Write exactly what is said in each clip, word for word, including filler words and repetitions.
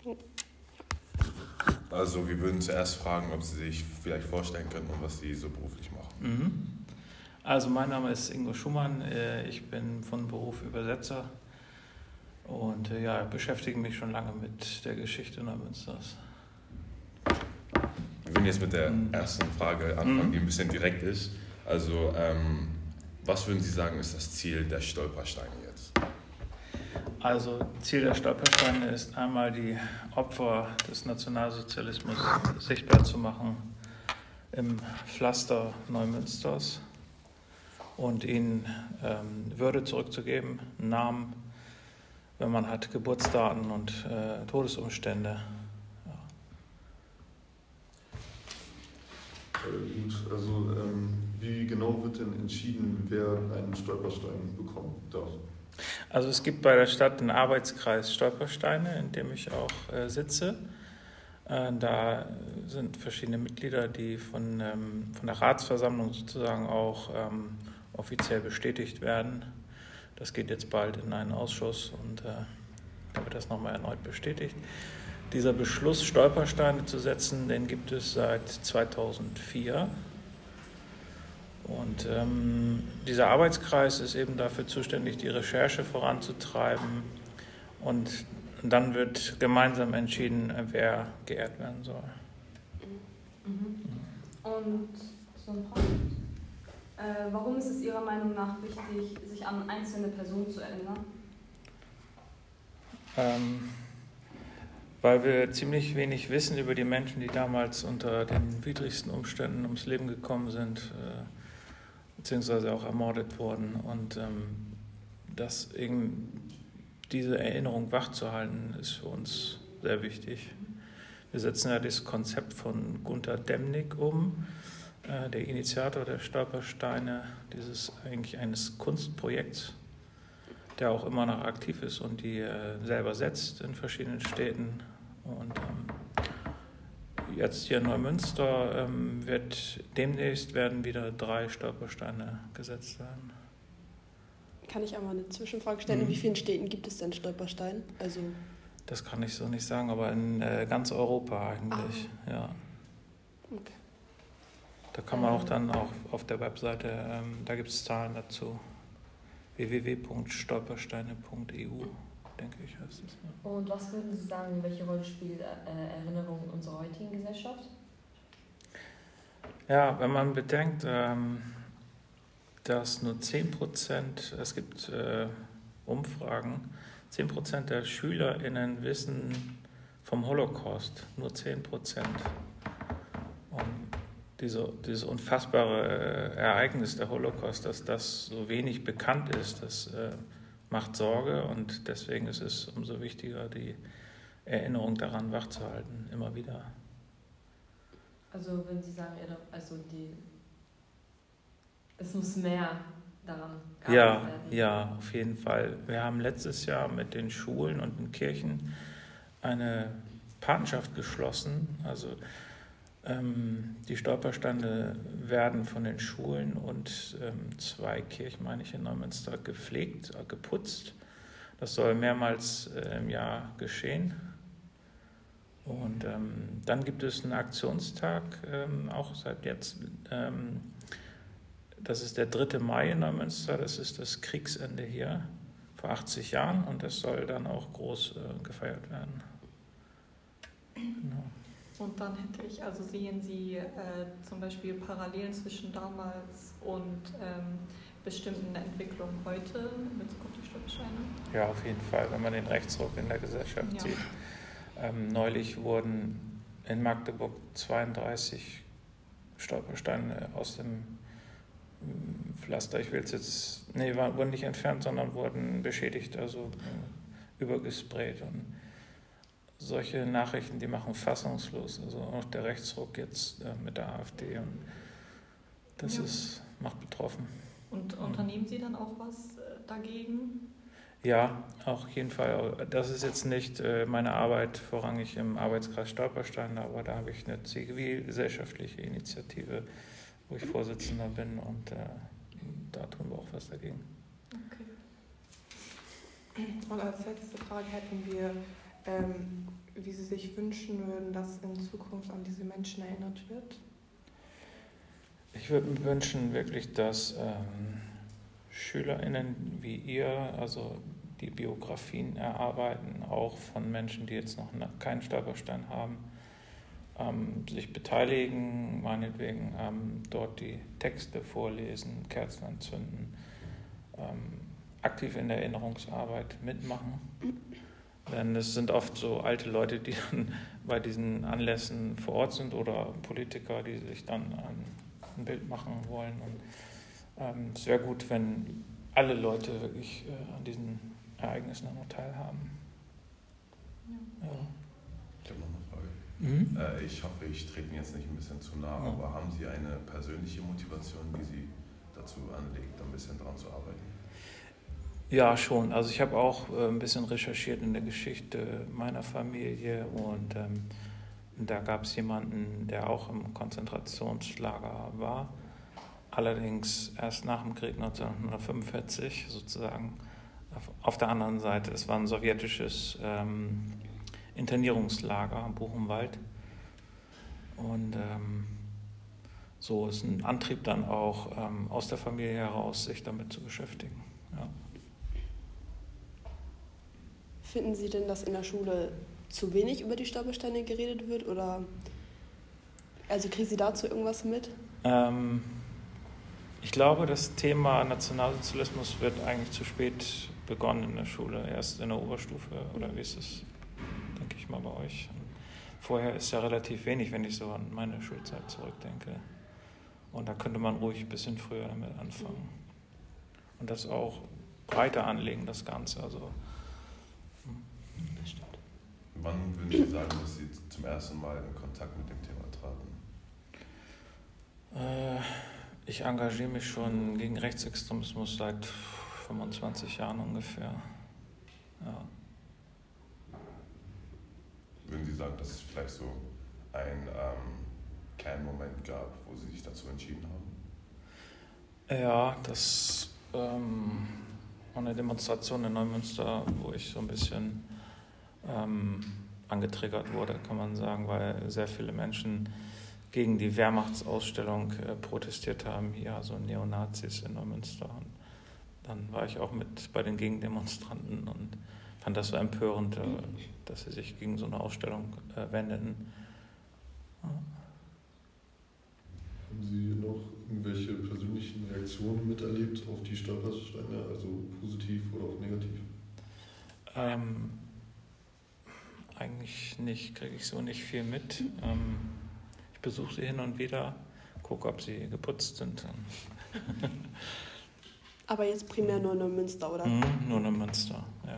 Also wir würden zuerst fragen, ob Sie sich vielleicht vorstellen könnten und was Sie so beruflich machen. Mhm. Also mein Name ist Ingo Schumann, ich bin von Beruf Übersetzer und ja, beschäftige mich schon lange mit der Geschichte Neumünsters. Wir würden jetzt mit der ersten Frage anfangen, die ein bisschen direkt ist. Also ähm, was würden Sie sagen, ist das Ziel der Stolpersteine jetzt? Also Ziel der Stolpersteine ist einmal die Opfer des Nationalsozialismus sichtbar zu machen im Pflaster Neumünsters und ihnen ähm, Würde zurückzugeben, einen Namen, wenn man hat, Geburtsdaten und äh, Todesumstände. Ja. Äh, gut, also ähm, wie genau wird denn entschieden, wer einen Stolperstein bekommen darf? Also es gibt bei der Stadt den Arbeitskreis Stolpersteine, in dem ich auch äh, sitze. Äh, da sind verschiedene Mitglieder, die von, ähm, von der Ratsversammlung sozusagen auch ähm, offiziell bestätigt werden. Das geht jetzt bald in einen Ausschuss und äh, da wird das nochmal erneut bestätigt. Dieser Beschluss, Stolpersteine zu setzen, den gibt es seit zweitausendvier. Und ähm, dieser Arbeitskreis ist eben dafür zuständig, die Recherche voranzutreiben. Und dann wird gemeinsam entschieden, wer geehrt werden soll. Mhm. Und so eine Frage. Äh, warum ist es Ihrer Meinung nach wichtig, sich an einzelne Personen zu erinnern? Ähm, weil wir ziemlich wenig wissen über die Menschen, die damals unter den widrigsten Umständen ums Leben gekommen sind, äh, beziehungsweise auch ermordet wurden. Und ähm, das eben, diese Erinnerung wachzuhalten, ist für uns sehr wichtig. Wir setzen ja das Konzept von Gunter Demnig um, äh, der Initiator der Stolpersteine, dieses eigentlich eines Kunstprojekts, der auch immer noch aktiv ist und die äh, selber setzt in verschiedenen Städten. Und ähm, jetzt hier in Neumünster ähm, wird demnächst werden wieder drei Stolpersteine gesetzt werden. Kann ich einmal eine Zwischenfrage stellen? Mhm. In wie vielen Städten gibt es denn Stolpersteine? Also das kann ich so nicht sagen, aber in äh, ganz Europa eigentlich. Ah. Ja. Okay. Da kann man auch dann auch auf der Webseite, ähm, da gibt es Zahlen dazu. w w w punkt stolpersteine punkt e u, denke ich, heißt es. Ja. Und was würden Sie sagen, welche Rolle spielt äh, Erinnerung in unserer heutigen Gesellschaft? Ja, wenn man bedenkt, ähm, dass nur zehn Prozent, es gibt äh, Umfragen, zehn Prozent der SchülerInnen wissen vom Holocaust, nur zehn Prozent. Und diese, dieses unfassbare Ereignis der Holocaust, dass das so wenig bekannt ist, das äh, macht Sorge und deswegen ist es umso wichtiger, die Erinnerung daran wachzuhalten, immer wieder. Also wenn Sie sagen, also die, es muss mehr daran gearbeitet ja, werden. Ja, auf jeden Fall. Wir haben letztes Jahr mit den Schulen und den Kirchen eine Patenschaft geschlossen, also Ähm, die Stolpersteine werden von den Schulen und ähm, zwei Kirchen, meine ich, in Neumünster gepflegt, äh, geputzt. Das soll mehrmals äh, im Jahr geschehen. Und ähm, dann gibt es einen Aktionstag, ähm, auch seit jetzt. Ähm, das ist der dritte Mai in Neumünster, das ist das Kriegsende hier vor achtzig Jahren und das soll dann auch groß äh, gefeiert werden. Genau. Und dann hätte ich, also sehen Sie äh, zum Beispiel Parallelen zwischen damals und ähm, bestimmten Entwicklungen heute in Bezug auf die Stolpersteine? Ja, auf jeden Fall, wenn man den Rechtsruck in der Gesellschaft ja. sieht. Ähm, neulich wurden in Magdeburg zweiunddreißig Stolpersteine aus dem Pflaster, ich will es jetzt, nee, wurden nicht entfernt, sondern wurden beschädigt, also äh, übergesprayt. Und solche Nachrichten, die machen fassungslos. Also auch der Rechtsruck jetzt äh, mit der AfD. Und das ja. ist, macht betroffen. Und unternehmen Sie dann auch was äh, dagegen? Ja, auch auf jeden Fall. Das ist jetzt nicht äh, meine Arbeit vorrangig im Arbeitskreis Stolpersteine, aber da habe ich eine zivilgesellschaftliche Initiative, wo ich Vorsitzender bin und äh, da tun wir auch was dagegen. Okay. Und als letzte Frage hätten wir, Ähm, wie Sie sich wünschen würden, dass in Zukunft an diese Menschen erinnert wird? Ich würde mir wünschen wirklich, dass ähm, SchülerInnen wie ihr, also die Biografien erarbeiten, auch von Menschen, die jetzt noch keinen Stolperstein haben, ähm, sich beteiligen, meinetwegen ähm, dort die Texte vorlesen, Kerzen anzünden, ähm, aktiv in der Erinnerungsarbeit mitmachen. Denn es sind oft so alte Leute, die dann bei diesen Anlässen vor Ort sind oder Politiker, die sich dann ein, ein Bild machen wollen. Und ähm, es wäre gut, wenn alle Leute wirklich äh, an diesen Ereignissen auch teilhaben. Ja. Ja. Ich habe noch eine Frage. Mhm. Äh, ich hoffe, ich trete Ihnen jetzt nicht ein bisschen zu nah, Ja. aber haben Sie eine persönliche Motivation, die Sie dazu anlegt, ein bisschen daran zu arbeiten? Ja, schon. Also ich habe auch äh, ein bisschen recherchiert in der Geschichte meiner Familie und ähm, da gab es jemanden, der auch im Konzentrationslager war. Allerdings erst nach dem Krieg neunzehnhundertfünfundvierzig sozusagen. Auf, auf der anderen Seite, es war ein sowjetisches ähm, Internierungslager, Buchenwald. Und ähm, so ist ein Antrieb dann auch ähm, aus der Familie heraus, sich damit zu beschäftigen. Ja. Finden Sie denn, dass in der Schule zu wenig über die Stolpersteine geredet wird? Oder also kriegen Sie dazu irgendwas mit? Ähm, ich glaube, das Thema Nationalsozialismus wird eigentlich zu spät begonnen in der Schule, erst in der Oberstufe, oder wie ist es, denke ich mal, bei euch? Vorher ist ja relativ wenig, wenn ich so an meine Schulzeit zurückdenke. Und da könnte man ruhig ein bisschen früher damit anfangen. Und das auch breiter anlegen, das Ganze. Also, Das stimmt. Wann würden Sie sagen, dass Sie zum ersten Mal in Kontakt mit dem Thema traten? äh, ich engagiere mich schon gegen Rechtsextremismus seit fünfundzwanzig Jahren ungefähr. Ja. Würden Sie sagen, dass es vielleicht so einen ähm, Kernmoment gab, wo Sie sich dazu entschieden haben? Ja, das ähm, war eine Demonstration in Neumünster, wo ich so ein bisschen ähm, angetriggert wurde, kann man sagen, weil sehr viele Menschen gegen die Wehrmachtsausstellung äh, protestiert haben, hier, also Neonazis in Neumünster. Und dann war ich auch mit bei den Gegendemonstranten und fand das so empörend, äh, dass sie sich gegen so eine Ausstellung äh, wendeten. Ja. Haben Sie noch irgendwelche persönlichen Reaktionen miterlebt auf die Stolpersteine, also positiv oder auch negativ? Ähm, eigentlich nicht, kriege ich so nicht viel mit. Ähm, ich besuche sie hin und wieder, gucke, ob sie geputzt sind. Aber jetzt primär nur in Münster, oder? Mhm, nur in Münster, ja.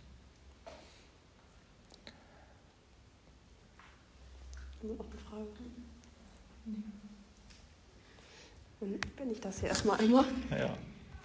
Haben Sie noch eine Frage? Dann bin ich das hier erstmal einmal. Ja.